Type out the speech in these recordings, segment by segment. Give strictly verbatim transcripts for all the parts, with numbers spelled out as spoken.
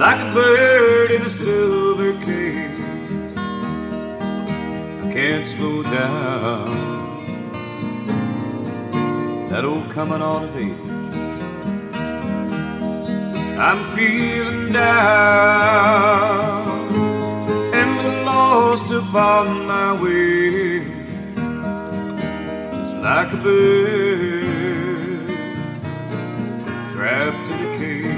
like a bird in a silver cage. I can't slow down that old coming on of age. I'm feeling down and lost upon my way, just like a bird trapped in a cage.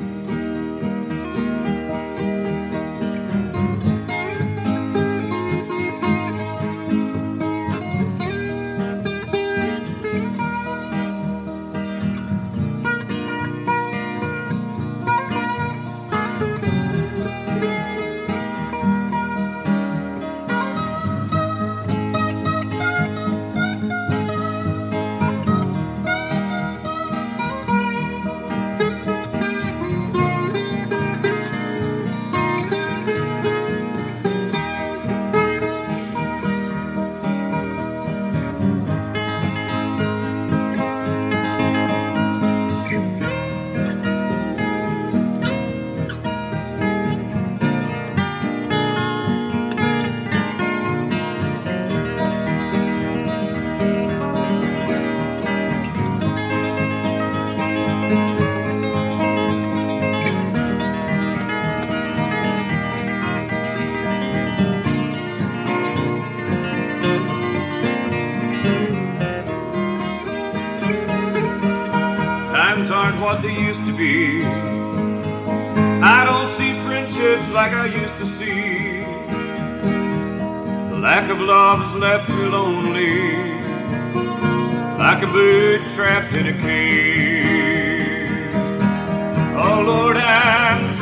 Times aren't what they used to be. I don't see friendships like I used to see. The lack of love has left me lonely, like a bird trapped in a cage. Oh Lord, I'm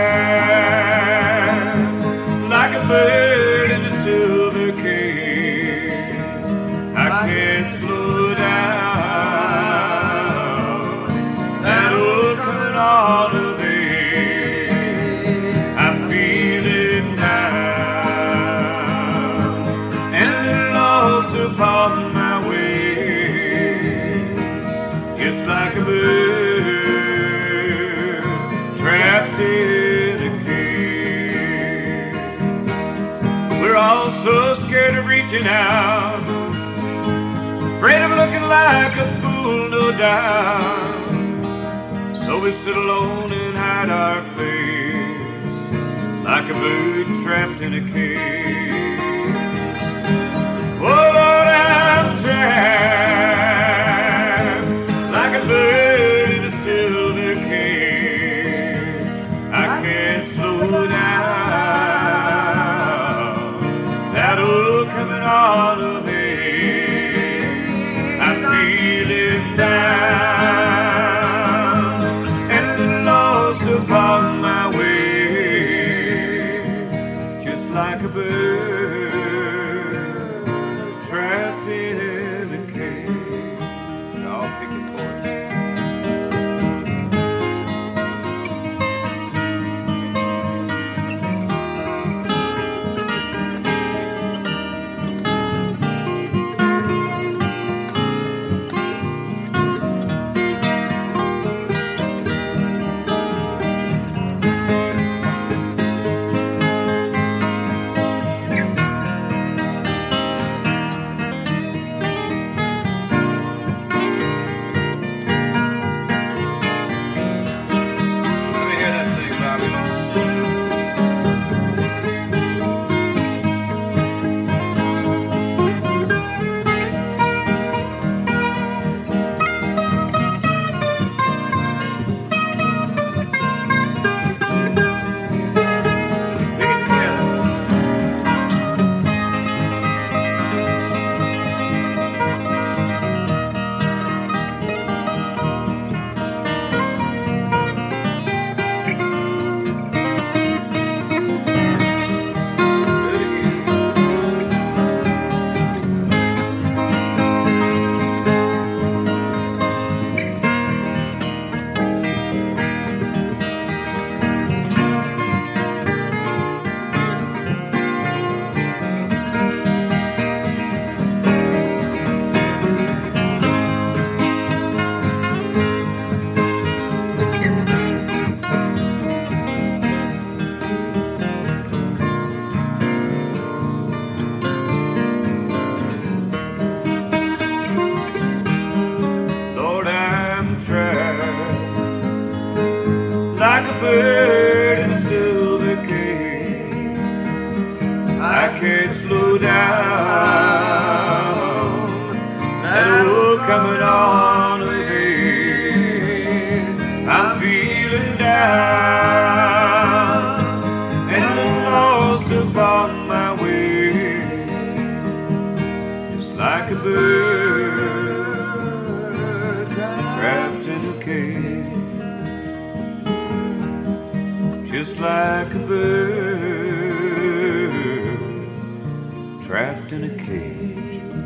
trapped like a bird in a silver cage. I can't slow down all of it. I'm feeling down and lost upon my way, just like a bird trapped in a cage. We're all so scared of reaching out, afraid of looking like a fool, no doubt. So we sit alone and hide our face, like a bird trapped in a cage. Oh Lord, I'm trapped like a bird in a silver cage. I can't slow down that old coming on of age. I'm feeling down upon my way, just like a bird trapped in a cage. bird in a silver cage. I can't slow down. That look coming on ahead. I'm feeling down and lost upon my way, just like a bird trapped in a cage. Just like a bird trapped in a cage.